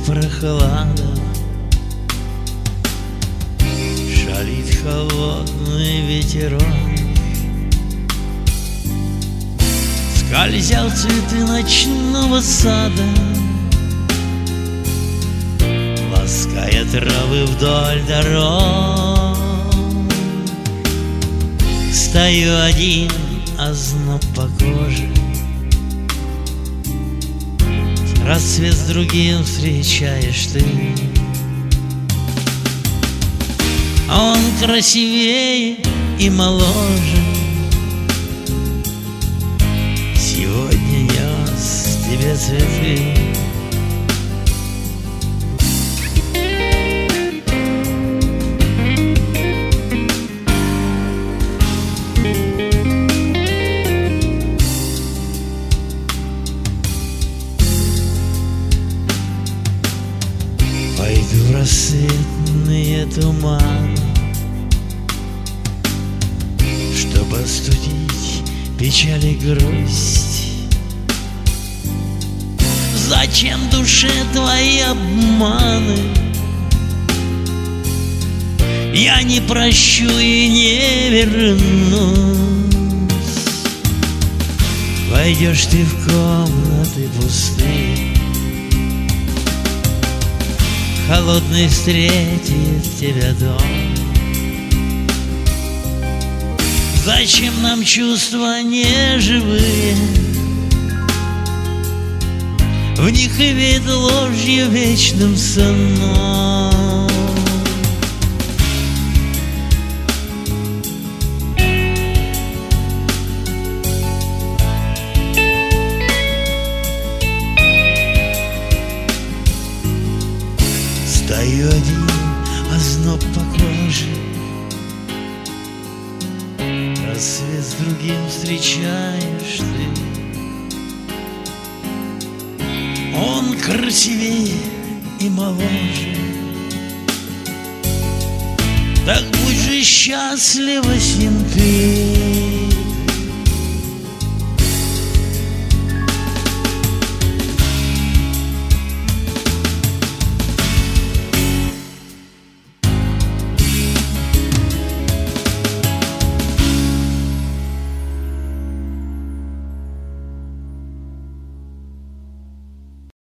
прохлада, шалит холодный ветерок. Скользя в цветы ночного сада, лаская травы вдоль дорог. Стою один, озноб по коже, рассвет с другим встречаешь ты. Он красивее и моложе, сегодня нес тебе цветы. Пойду в рассветные туманы, чтобы остудить печаль и грусть. Зачем душе твои обманы? Я не прощу и не вернусь. Войдешь ты в комнаты пустые, холодный встретит тебя дом. Зачем нам чувства неживые? В них и веет ложью вечным сном. Стою один, озноб по коже, рассвет с другим встречаешь ты. Он красивее и моложе, так будь же счастлива с ним ты.